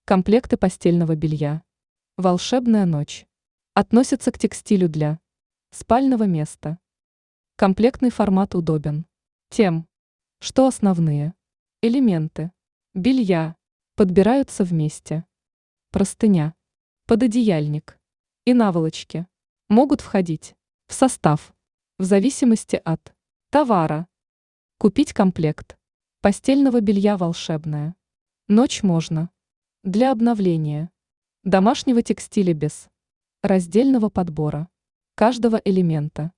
Комплекты постельного белья. Волшебная ночь. Относятся к текстилю для спального места. Комплектный формат удобен тем, что основные элементы белья подбираются вместе. Простыня, пододеяльник и наволочки могут входить в состав в зависимости от товара. Купить комплект постельного белья «Волшебная ночь» можно для обновления домашнего текстиля без раздельного подбора каждого элемента.